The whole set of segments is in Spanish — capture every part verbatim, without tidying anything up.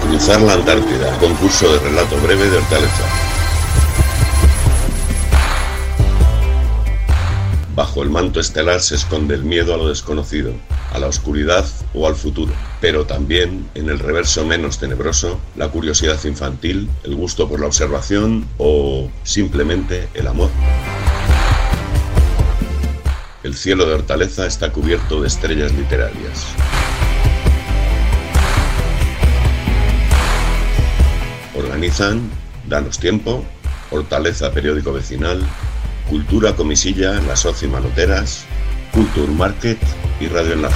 Cruzar la Antártida, concurso de relato breve de Hortaleza. Bajo el manto estelar se esconde el miedo a lo desconocido, a la oscuridad o al futuro, pero también, en el reverso menos tenebroso, la curiosidad infantil, el gusto por la observación o, simplemente, el amor. El cielo de Hortaleza está cubierto de estrellas literarias. Organizan Danos Tiempo, Hortaleza Periódico Vecinal, Cultura Comisilla, Las Oci Manoteras, Culture Market y Radio Enlace.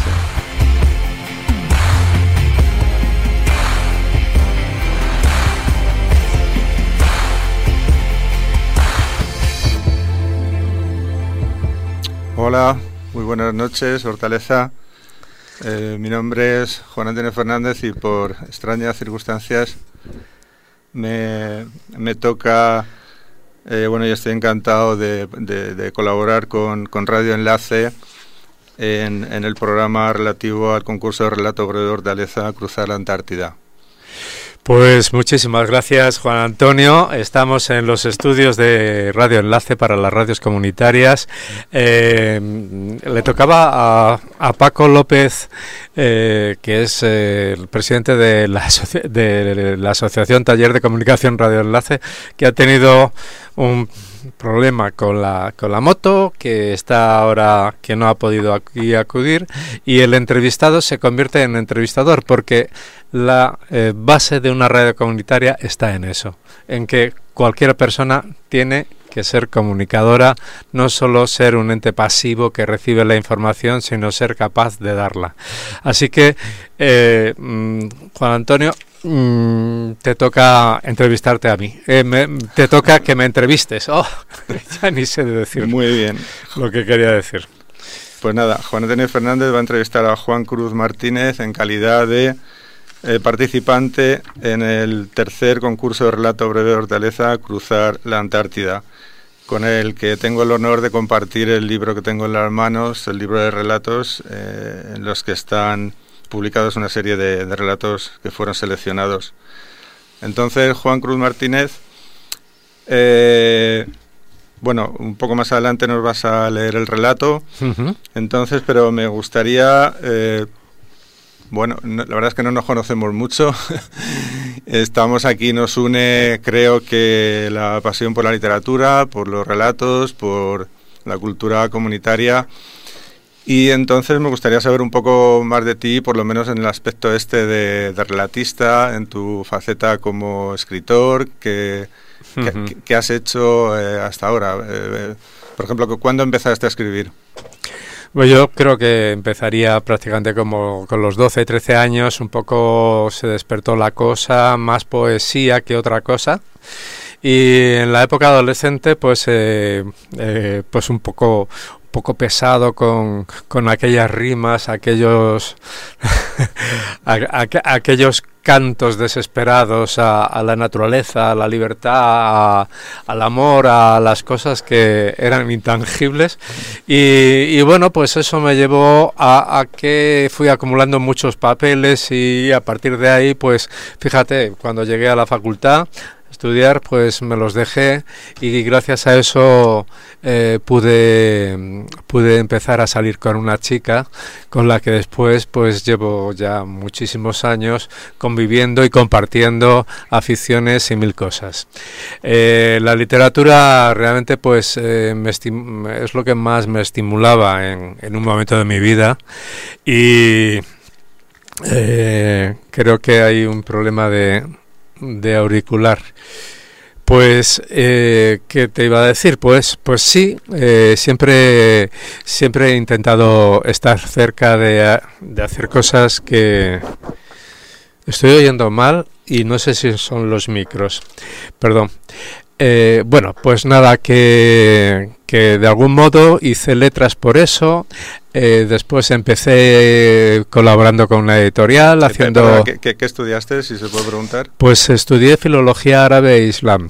Hola, muy buenas noches, Hortaleza. Eh, mi nombre es Juan Antonio Fernández y por extrañas circunstancias me, me toca, eh, bueno, yo estoy encantado de, de, de colaborar con, con Radio Enlace en, en el programa relativo al concurso de relato breve de Hortaleza, Cruzar la Antártida. Pues muchísimas gracias, Juan Antonio. Estamos en los estudios de Radio Enlace para las radios comunitarias. Eh, le tocaba a, a Paco López, eh, que es eh, el presidente de la, asoci de la Asociación Taller de Comunicación Radio Enlace, que ha tenido un problema con la con la moto, que está ahora, que no ha podido aquí acudir, y el entrevistado se convierte en entrevistador porque la eh, base de una radio comunitaria está en eso, en que cualquier persona tiene que ser comunicadora, no solo ser un ente pasivo que recibe la información, sino ser capaz de darla. Así que, eh, Juan Antonio, te toca entrevistarte a mí. Eh, me, te toca que me entrevistes. Oh, ya ni sé de decir. Muy bien. Lo que quería decir. Pues nada, Juan Antonio Fernández va a entrevistar a Juan Cruz Martínez en calidad de eh, participante en el tercer concurso de relato breve de Hortaleza, Cruzar la Antártida, con el que tengo el honor de compartir el libro que tengo en las manos, el libro de relatos, eh, en los que están publicados una serie de, de relatos que fueron seleccionados. Entonces, Juan Cruz Martínez, eh, bueno, un poco más adelante nos vas a leer el relato. Uh-huh. Entonces, pero me gustaría, eh, bueno, no, la verdad es que no nos conocemos mucho. Estamos aquí, nos une, creo que la pasión por la literatura, por los relatos, por la cultura comunitaria. Y entonces me gustaría saber un poco más de ti, por lo menos en el aspecto este de, de relatista, en tu faceta como escritor, que, uh-huh. que, que has hecho eh, hasta ahora. Eh, por ejemplo, ¿cuándo empezaste a escribir? Pues yo creo que empezaría prácticamente como con los doce, trece años, un poco se despertó la cosa, más poesía que otra cosa. Y en la época adolescente, pues, eh, eh, pues un poco... poco pesado con, con aquellas rimas, aquellos a, a, aquellos cantos desesperados a, a la naturaleza, a la libertad, a, al amor, a las cosas que eran intangibles. Y, y bueno, pues eso me llevó a, a que fui acumulando muchos papeles y a partir de ahí, pues fíjate, cuando llegué a la facultad estudiar, pues me los dejé y gracias a eso eh, pude pude empezar a salir con una chica con la que después pues llevo ya muchísimos años conviviendo y compartiendo aficiones y mil cosas. Eh, la literatura realmente pues eh, me es lo que más me estimulaba en, en un momento de mi vida y eh, creo que hay un problema de de auricular. Pues, eh, ¿qué te iba a decir? Pues, pues sí, eh, siempre, siempre he intentado estar cerca de, de hacer cosas que... Estoy oyendo mal y no sé si son los micros. Perdón. Eh, bueno, pues nada, que, que de algún modo hice letras por eso. Eh, después empecé colaborando con una editorial, ¿Qué, haciendo... ¿qué, qué, ¿Qué estudiaste, si se puede preguntar? Pues estudié filología árabe e islam.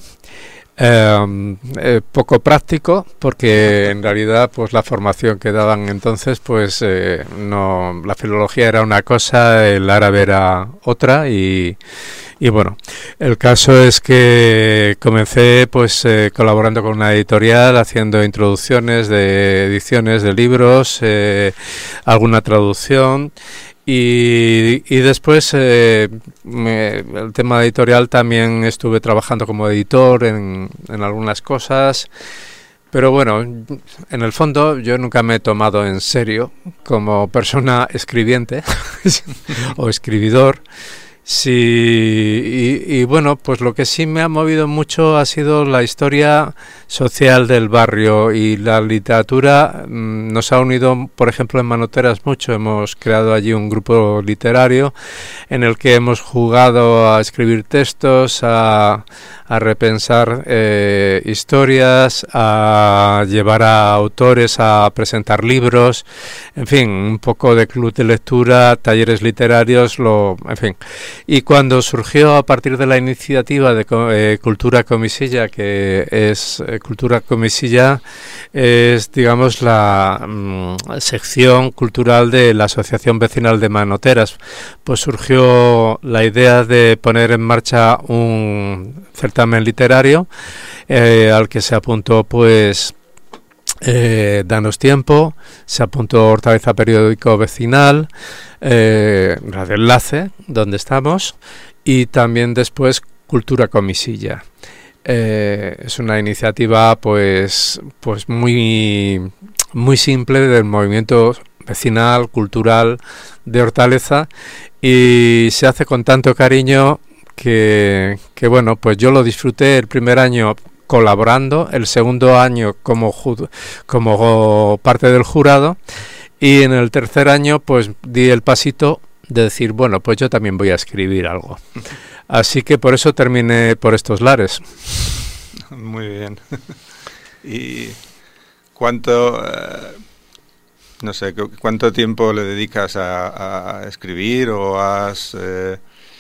Eh, eh, poco práctico, porque en realidad pues la formación que daban entonces pues eh, no, la filología era una cosa, el árabe era otra y, Y bueno, el caso es que comencé pues eh, colaborando con una editorial, haciendo introducciones de ediciones de libros, eh, alguna traducción. Y, y después eh, me, el tema editorial también estuve trabajando como editor en, en algunas cosas, pero bueno, en el fondo yo nunca me he tomado en serio como persona escribiente o escribidor. Sí, y, y bueno, pues lo que sí me ha movido mucho ha sido la historia social del barrio, y la literatura mmm, nos ha unido, por ejemplo, en Manoteras mucho. Hemos creado allí un grupo literario en el que hemos jugado a escribir textos, a, a repensar eh, historias, a llevar a autores a presentar libros, en fin, un poco de club de lectura, talleres literarios, lo, en fin. Y cuando surgió a partir de la iniciativa de eh, Cultura Comisilla, que es eh, Cultura Comisilla es, digamos, la mm, sección cultural de la Asociación Vecinal de Manoteras, pues surgió la idea de poner en marcha un certamen literario eh, al que se apuntó pues Eh, Danos Tiempo, se apuntó Hortaleza Periódico Vecinal, eh, Radio Enlace, donde estamos, y también después Cultura Comisilla. Eh, es una iniciativa pues pues muy muy simple del movimiento vecinal, cultural de Hortaleza, y se hace con tanto cariño que, que bueno, pues yo lo disfruté el primer año colaborando, el segundo año como ju- como parte del jurado, y en el tercer año pues di el pasito de decir, bueno, pues yo también voy a escribir algo. Así que por eso terminé por estos lares. Muy bien. ¿Y cuánto, eh, no sé, cuánto tiempo le dedicas a, a escribir, o has, eh,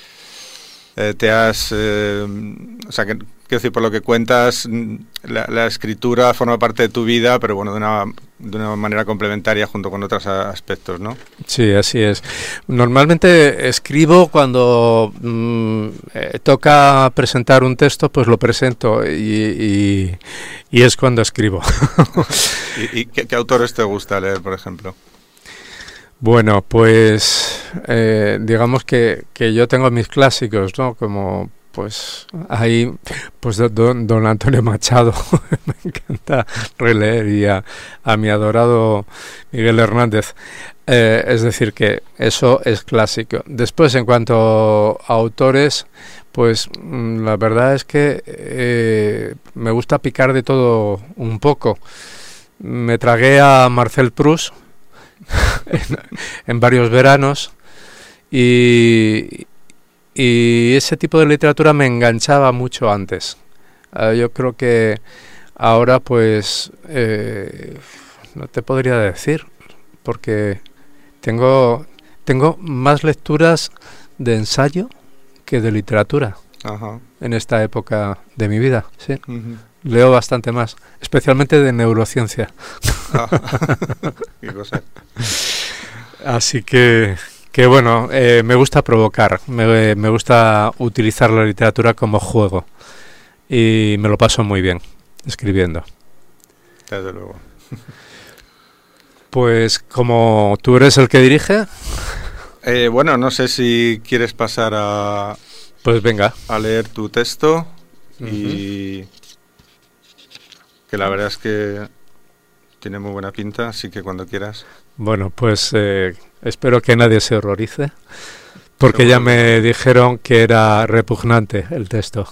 eh, te has, eh, o sea, que quiero decir, por lo que cuentas, la, la escritura forma parte de tu vida, pero bueno, de una, de una manera complementaria junto con otros aspectos, ¿no? Sí, así es. Normalmente escribo cuando mmm, eh, toca presentar un texto, pues lo presento, y, y, y es cuando escribo. ¿Y, y qué, qué autores te gusta leer, por ejemplo? Bueno, pues eh, digamos que, que yo tengo mis clásicos, ¿no? Como pues ahí, pues don, don Antonio Machado, me encanta releer, y a, a mi adorado Miguel Hernández. Eh, es decir, que eso es clásico. Después, en cuanto a autores, pues la verdad es que eh, me gusta picar de todo un poco. Me tragué a Marcel Proust en, en varios veranos, y Y ese tipo de literatura me enganchaba mucho antes. Uh, yo creo que ahora pues eh, no te podría decir, porque tengo tengo más lecturas de ensayo que de literatura. Ajá. En esta época de mi vida, sí. Uh-huh. Leo bastante más, especialmente de neurociencia. Ah. Qué cosa. Así que Que bueno, eh, me gusta provocar, me, me gusta utilizar la literatura como juego, y me lo paso muy bien escribiendo. Desde luego. Pues como tú eres el que dirige... Eh, bueno, no sé si quieres pasar a... Pues venga. A leer tu texto, uh-huh. Y que la verdad es que tiene muy buena pinta, así que cuando quieras. Bueno, pues eh, espero que nadie se horrorice, porque ya me dijeron que era repugnante el texto.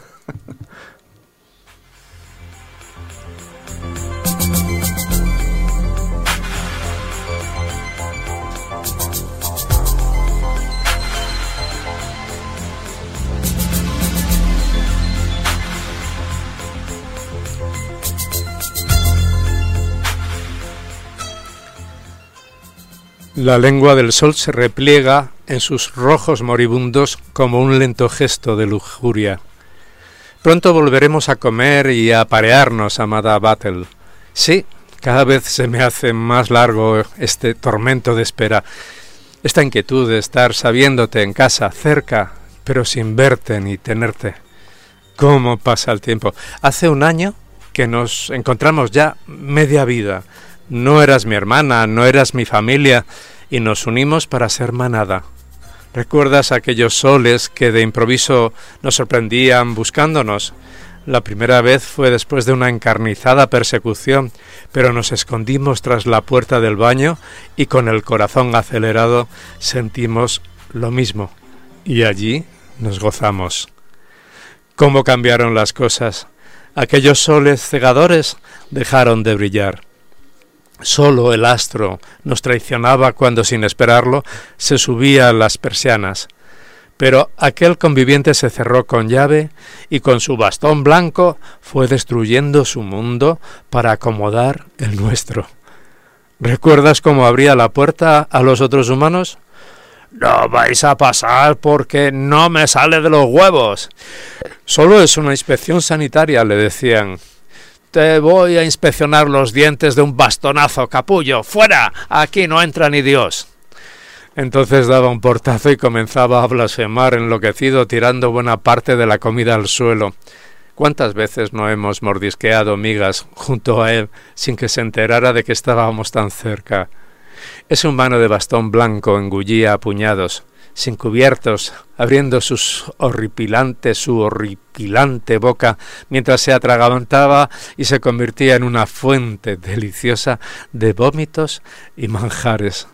La lengua del sol se repliega en sus rojos moribundos como un lento gesto de lujuria. Pronto volveremos a comer y a parearnos, amada Battle. Sí, cada vez se me hace más largo este tormento de espera, esta inquietud de estar sabiéndote en casa, cerca, pero sin verte ni tenerte. ¿Cómo pasa el tiempo? Hace un año que nos encontramos ya media vida. No eras mi hermana, no eras mi familia, y nos unimos para ser manada. ¿Recuerdas aquellos soles que de improviso nos sorprendían buscándonos? La primera vez fue después de una encarnizada persecución, pero nos escondimos tras la puerta del baño y con el corazón acelerado sentimos lo mismo, y allí nos gozamos. ¿Cómo cambiaron las cosas? Aquellos soles cegadores dejaron de brillar. Solo el astro nos traicionaba cuando, sin esperarlo, se subía a las persianas. Pero aquel conviviente se cerró con llave y con su bastón blanco fue destruyendo su mundo para acomodar el nuestro. ¿Recuerdas cómo abría la puerta a los otros humanos? «No vais a pasar porque no me sale de los huevos». «Solo es una inspección sanitaria», le decían. «Te voy a inspeccionar los dientes de un bastonazo, capullo. ¡Fuera! Aquí no entra ni Dios». Entonces daba un portazo y comenzaba a blasfemar enloquecido, tirando buena parte de la comida al suelo. ¿Cuántas veces no hemos mordisqueado migas junto a él sin que se enterara de que estábamos tan cerca? Ese humano de bastón blanco engullía a puñados, sin cubiertos, abriendo sus horripilantes, su horripilante boca, mientras se atragantaba y se convertía en una fuente deliciosa de vómitos y manjares.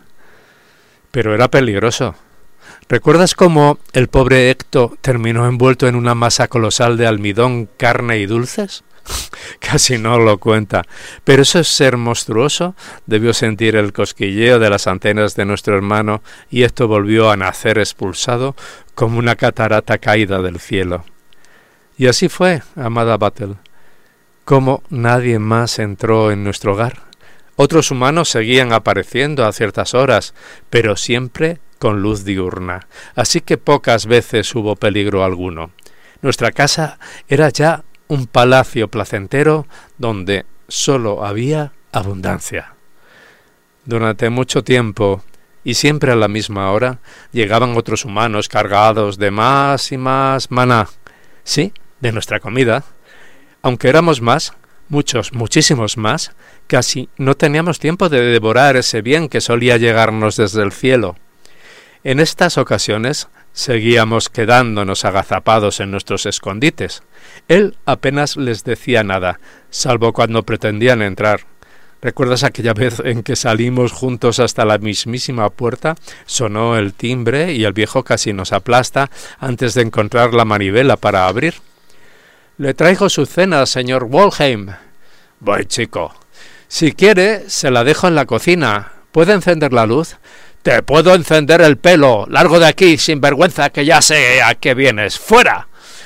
Pero era peligroso. ¿Recuerdas cómo el pobre Ecto terminó envuelto en una masa colosal de almidón, carne y dulces? Casi no lo cuenta, pero ese ser monstruoso debió sentir el cosquilleo de las antenas de nuestro hermano y esto volvió a nacer expulsado como una catarata caída del cielo. Y así fue, amada Battle, como nadie más entró en nuestro hogar. Otros humanos seguían apareciendo a ciertas horas, pero siempre con luz diurna, así que pocas veces hubo peligro alguno. Nuestra casa era ya un palacio placentero donde solo había abundancia. Durante mucho tiempo, y siempre a la misma hora, llegaban otros humanos cargados de más y más maná. Sí, de nuestra comida. Aunque éramos más, muchos, muchísimos más, casi no teníamos tiempo de devorar ese bien que solía llegarnos desde el cielo. En estas ocasiones seguíamos quedándonos agazapados en nuestros escondites. Él apenas les decía nada, salvo cuando pretendían entrar. ¿Recuerdas aquella vez en que salimos juntos hasta la mismísima puerta? Sonó el timbre y el viejo casi nos aplasta antes de encontrar la manivela para abrir. «Le traigo su cena, señor Walheim». «Voy, chico». «Si quiere, se la dejo en la cocina. ¿Puede encender la luz?» «Te puedo encender el pelo. Largo de aquí, sinvergüenza, que ya sé a qué vienes. ¡Fuera!».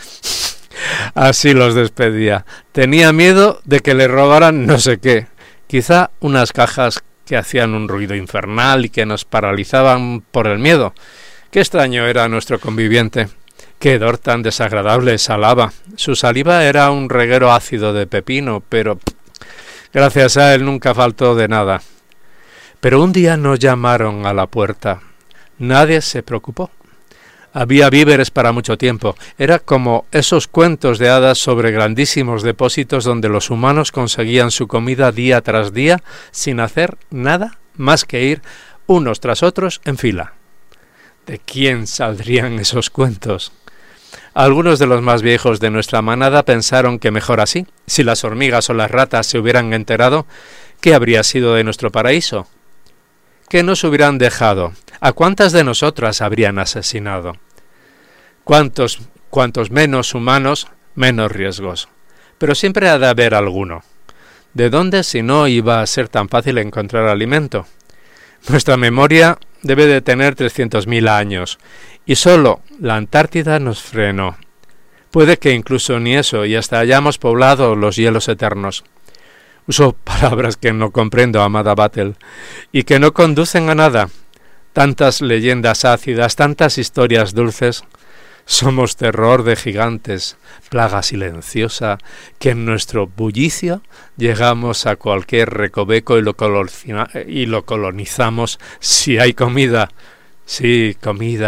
Así los despedía. Tenía miedo de que le robaran no sé qué. Quizá unas cajas que hacían un ruido infernal y que nos paralizaban por el miedo. Qué extraño era nuestro conviviente. Qué hedor tan desagradable exhalaba. Su saliva era un reguero ácido de pepino, pero gracias a él nunca faltó de nada. Pero un día nos llamaron a la puerta. Nadie se preocupó. Había víveres para mucho tiempo. Era como esos cuentos de hadas sobre grandísimos depósitos donde los humanos conseguían su comida día tras día sin hacer nada más que ir unos tras otros en fila. ¿De quién saldrían esos cuentos? Algunos de los más viejos de nuestra manada pensaron que mejor así. Si las hormigas o las ratas se hubieran enterado, ¿qué habría sido de nuestro paraíso? ¿Qué nos hubieran dejado? ¿A cuántas de nosotras habrían asesinado? ¿Cuántos, cuantos menos humanos, menos riesgos? Pero siempre ha de haber alguno. ¿De dónde si no iba a ser tan fácil encontrar alimento? Nuestra memoria debe de tener trescientos mil años, y solo la Antártida nos frenó. Puede que incluso ni eso, y hasta hayamos poblado los hielos eternos. Uso palabras que no comprendo, amada Battle, y que no conducen a nada. Tantas leyendas ácidas, tantas historias dulces. Somos terror de gigantes, plaga silenciosa, que en nuestro bullicio llegamos a cualquier recoveco y lo, coloniza- y lo colonizamos si hay comida. Sí, comida,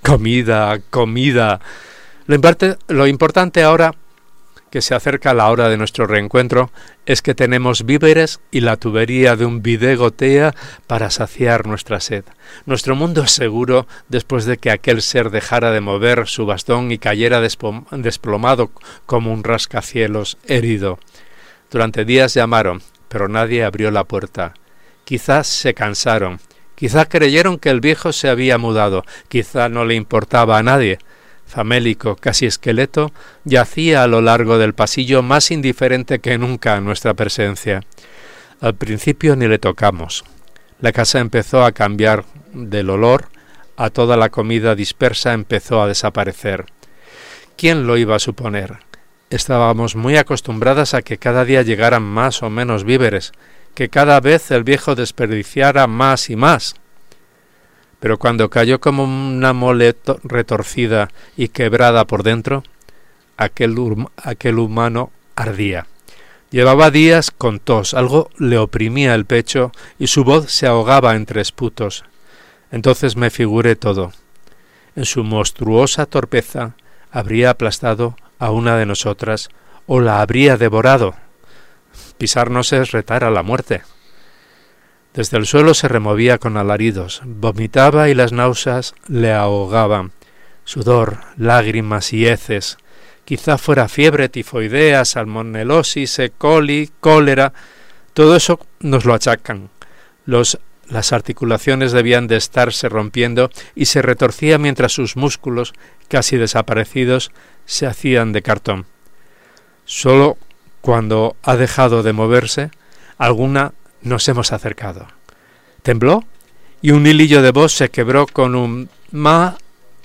comida, comida. Lo, imparte, lo importante ahora, que se acerca la hora de nuestro reencuentro, es que tenemos víveres y la tubería de un bidé gotea para saciar nuestra sed. Nuestro mundo es seguro después de que aquel ser dejara de mover su bastón y cayera desplomado como un rascacielos herido. Durante días llamaron, pero nadie abrió la puerta. Quizás se cansaron, quizás creyeron que el viejo se había mudado, quizás no le importaba a nadie. Famélico, casi esqueleto, yacía a lo largo del pasillo más indiferente que nunca a nuestra presencia. Al principio ni le tocamos. La casa empezó a cambiar del olor, a toda la comida dispersa empezó a desaparecer. ¿Quién lo iba a suponer? Estábamos muy acostumbradas a que cada día llegaran más o menos víveres, que cada vez el viejo desperdiciara más y más. Pero cuando cayó como una mole retorcida y quebrada por dentro, aquel, aquel humano ardía. Llevaba días con tos, algo le oprimía el pecho y su voz se ahogaba entre esputos. Entonces me figuré todo. En su monstruosa torpeza habría aplastado a una de nosotras o la habría devorado. Pisarnos es retar a la muerte. Desde el suelo se removía con alaridos, vomitaba y las náuseas le ahogaban. Sudor, lágrimas y heces. Quizá fuera fiebre tifoidea, salmonelosis, E. coli, cólera. Todo eso nos lo achacan. Los, las articulaciones debían de estarse rompiendo y se retorcía mientras sus músculos, casi desaparecidos, se hacían de cartón. Solo cuando ha dejado de moverse, alguna nos hemos acercado. Tembló y un hilillo de voz se quebró con un ma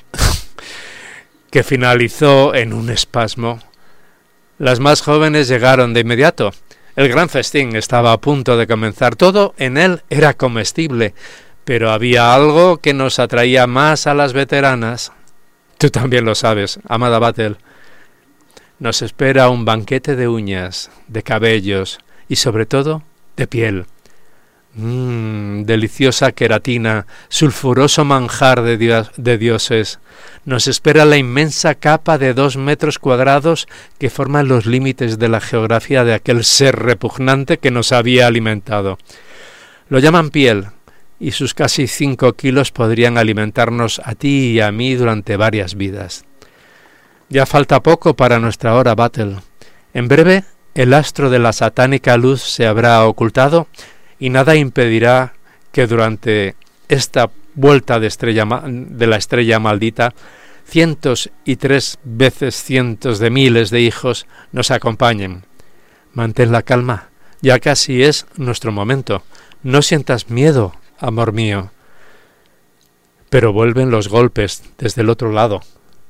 que finalizó en un espasmo. Las más jóvenes llegaron de inmediato. El gran festín estaba a punto de comenzar. Todo en él era comestible, pero había algo que nos atraía más a las veteranas. Tú también lo sabes, amada Battle. Nos espera un banquete de uñas, de cabellos y sobre todo de piel. Mmm, deliciosa queratina, sulfuroso manjar de, dios, de dioses. Nos espera la inmensa capa de dos metros cuadrados que forman los límites de la geografía de aquel ser repugnante que nos había alimentado. Lo llaman piel, y sus casi cinco kilos podrían alimentarnos a ti y a mí durante varias vidas. Ya falta poco para nuestra hora, Battle. En breve, el astro de la satánica luz se habrá ocultado y nada impedirá que durante esta vuelta de, estrella de la estrella maldita, cientos y tres veces cientos de miles de hijos nos acompañen. Mantén la calma, ya casi es nuestro momento. No sientas miedo, amor mío. Pero vuelven los golpes desde el otro lado.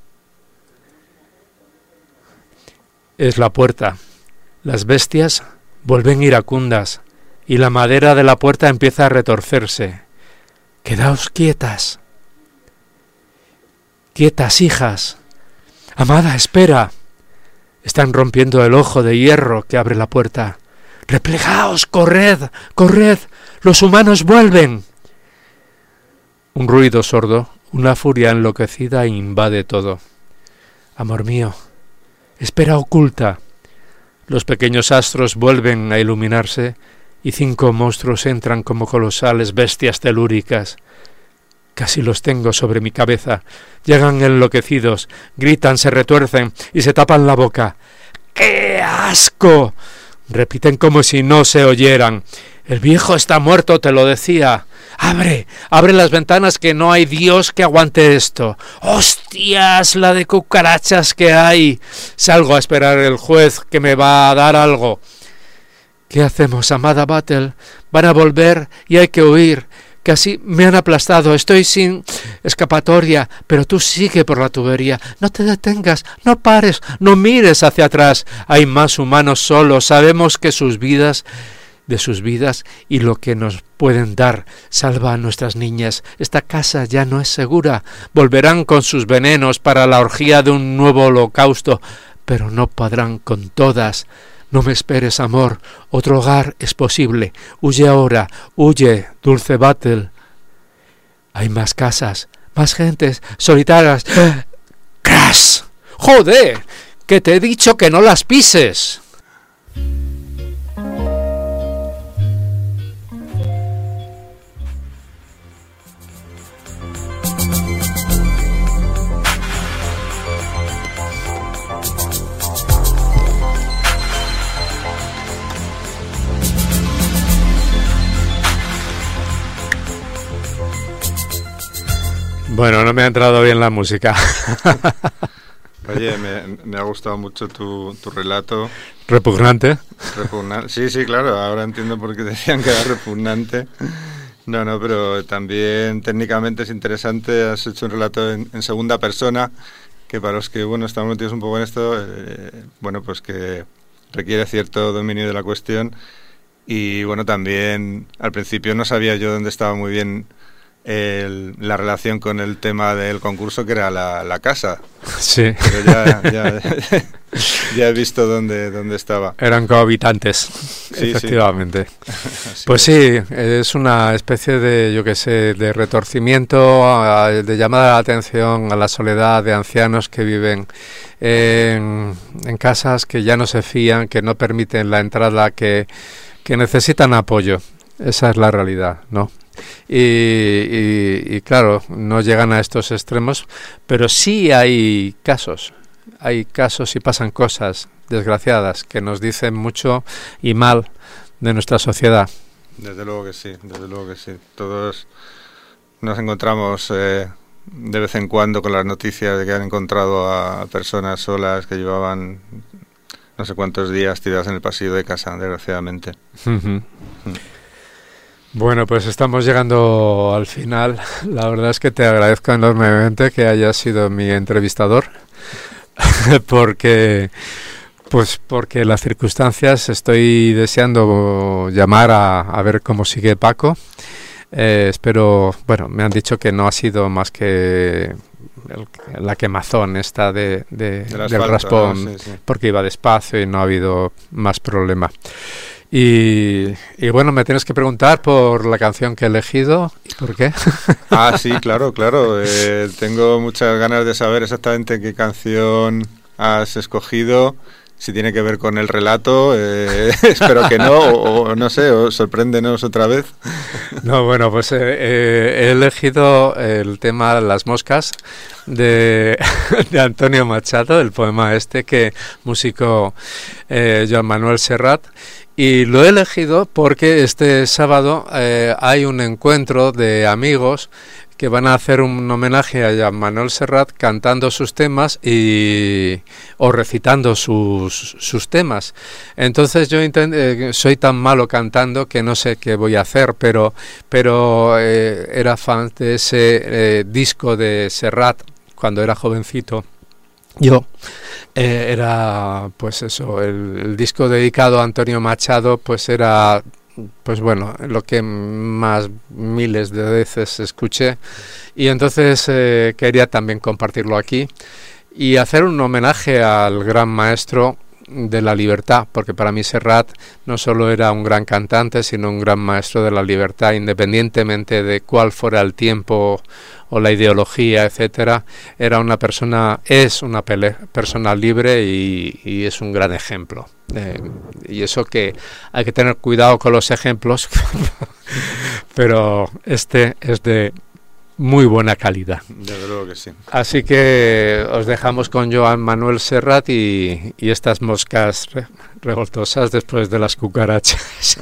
Es la puerta. Las bestias vuelven iracundas y la madera de la puerta empieza a retorcerse. Quedaos quietas. Quietas, hijas. Amada, espera. Están rompiendo el ojo de hierro que abre la puerta. Replegaos, corred, corred. Los humanos vuelven. Un ruido sordo, una furia enloquecida invade todo. Amor mío, espera oculta. Los pequeños astros vuelven a iluminarse y cinco monstruos entran como colosales bestias telúricas. Casi los tengo sobre mi cabeza. Llegan enloquecidos, gritan, se retuercen y se tapan la boca. ¡Qué asco! Repiten como si no se oyeran. El viejo está muerto, te lo decía. ¡Abre! ¡Abre las ventanas, que no hay Dios que aguante esto! ¡Hostias, la de cucarachas que hay! Salgo a esperar el juez que me va a dar algo. ¿Qué hacemos, amada Battle? Van a volver y hay que huir. Casi me han aplastado. Estoy sin escapatoria, pero tú sigue por la tubería. No te detengas, no pares, no mires hacia atrás. Hay más humanos solos. Sabemos que sus vidas... de sus vidas y lo que nos pueden dar. Salva a nuestras niñas. Esta casa ya no es segura. Volverán con sus venenos para la orgía de un nuevo holocausto, pero no podrán con todas. No me esperes, amor. Otro hogar es posible. Huye ahora. Huye, dulce Battle. Hay más casas, más gentes solitarias. ¡Crash! ¡Joder! ¡Que te he dicho que no las pises! Bueno, no me ha entrado bien la música. Oye, me, me ha gustado mucho tu, tu relato. ¿Repugnante? Repugnante. Sí, sí, claro, ahora entiendo por qué decían que era repugnante. No, no, pero también técnicamente es interesante. Has hecho un relato en, en segunda persona, que para los que, bueno, estamos metidos un poco en esto, eh, bueno, pues que requiere cierto dominio de la cuestión. Y bueno, también al principio no sabía yo dónde estaba muy bien El, la relación con el tema del concurso, que era la, la casa. Sí. Pero ya, ya, ya he visto dónde, dónde estaba. Eran cohabitantes, sí, efectivamente. Sí. Pues sí, es una especie de, yo qué sé, de retorcimiento, de llamada la atención a la soledad de ancianos que viven en, en casas que ya no se fían, que no permiten la entrada, que, que necesitan apoyo. Esa es la realidad, ¿no? Y, y, y claro, no llegan a estos extremos, pero sí hay casos, hay casos y pasan cosas desgraciadas que nos dicen mucho y mal de nuestra sociedad. Desde luego que sí, desde luego que sí. Todos nos encontramos eh, de vez en cuando con las noticias de que han encontrado a personas solas que llevaban no sé cuántos días tiradas en el pasillo de casa, desgraciadamente. Uh-huh. Mm. Bueno, pues estamos llegando al final. La verdad es que te agradezco enormemente que hayas sido mi entrevistador, porque, pues porque las circunstancias estoy deseando llamar a, a ver cómo sigue Paco. Eh, espero, bueno, me han dicho que no ha sido más que el, la quemazón esta de, de, de del asfalto, raspón, ¿no? Sí, sí. Porque iba despacio y no ha habido más problema. Y, y bueno, me tienes que preguntar por la canción que he elegido y por qué. Ah, sí, claro, claro. Eh, tengo muchas ganas de saber exactamente qué canción has escogido, si tiene que ver con el relato. Eh, espero que no, o, o no sé, o sorpréndenos otra vez. No, bueno, pues eh, eh, he elegido el tema Las moscas de, de Antonio Machado, el poema este que musicó eh, Joan Manuel Serrat. Y lo he elegido porque este sábado eh, hay un encuentro de amigos que van a hacer un homenaje a Joan Manuel Serrat cantando sus temas y o recitando sus, sus temas. Entonces yo intent, eh, soy tan malo cantando que no sé qué voy a hacer, pero, pero eh, era fan de ese eh, disco de Serrat cuando era jovencito. Yo eh, era, pues eso, el, el disco dedicado a Antonio Machado, pues era, pues bueno, lo que más miles de veces escuché, y entonces eh, quería también compartirlo aquí y hacer un homenaje al gran maestro de la libertad, porque para mí Serrat no solo era un gran cantante, sino un gran maestro de la libertad, independientemente de cuál fuera el tiempo o la ideología, etcétera. Era una persona, es una pele, persona libre y, y es un gran ejemplo. Eh, y eso que hay que tener cuidado con los ejemplos, pero este es de muy buena calidad. Desde luego que sí. Así que os dejamos con Joan Manuel Serrat y, y estas moscas re, revoltosas después de las cucarachas.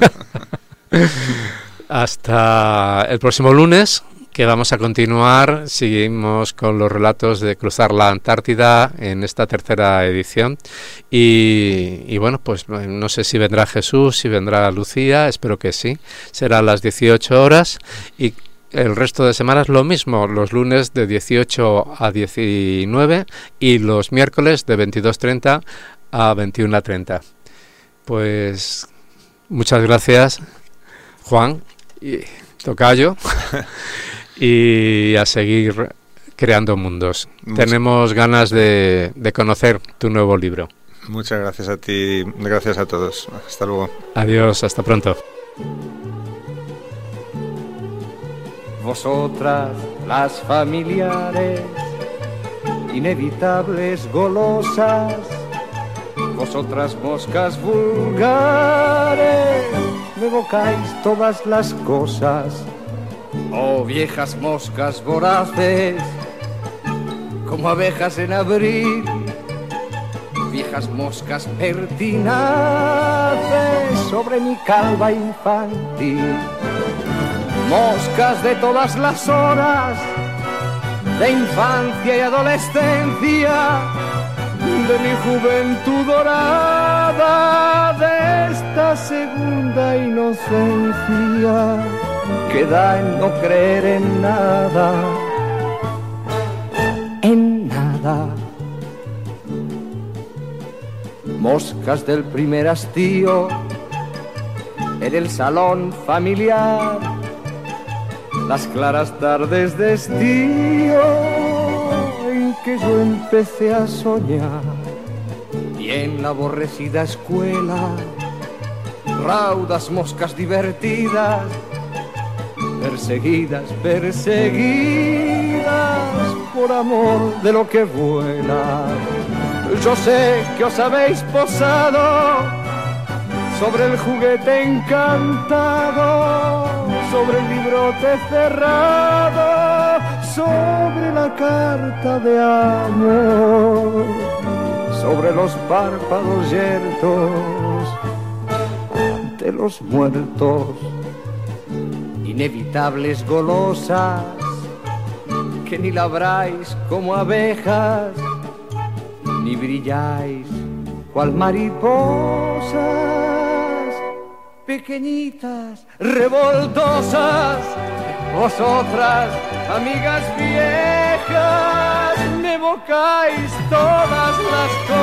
Hasta el próximo lunes, que vamos a continuar. Seguimos con los relatos de cruzar la Antártida en esta tercera edición. Y, y bueno, pues no sé si vendrá Jesús, si vendrá Lucía, espero que sí. Será a las dieciocho horas y el resto de semanas lo mismo, los lunes de dieciocho a diecinueve y los miércoles de veintidós treinta a veintiuno treinta. Pues muchas gracias, Juan y Tocayo, y a seguir creando mundos. Muchas Tenemos ganas de, de conocer tu nuevo libro. Muchas gracias a ti, gracias a todos. Hasta luego. Adiós, hasta pronto. vosotras las familiares, inevitables golosas, vosotras moscas vulgares, me evocáis todas las cosas, oh viejas moscas voraces, como abejas en abril, viejas moscas pertinaces sobre mi calva infantil, moscas de todas las horas, de infancia y adolescencia, de mi juventud dorada, de esta segunda inocencia que da en no creer en nada, en nada. Moscas del primer hastío, en el salón familiar, las claras tardes de estío en que yo empecé a soñar, y en la aborrecida escuela, raudas moscas divertidas, perseguidas, perseguidas por amor de lo que vuela. Yo sé que os habéis posado sobre el juguete encantado, sobre el librote cerrado, sobre la carta de amor, sobre los párpados yertos ante los muertos, inevitables golosas que ni labráis como abejas, ni brilláis cual mariposas, pequeñitas, revoltosas, vosotras, amigas viejas, me evocáis todas las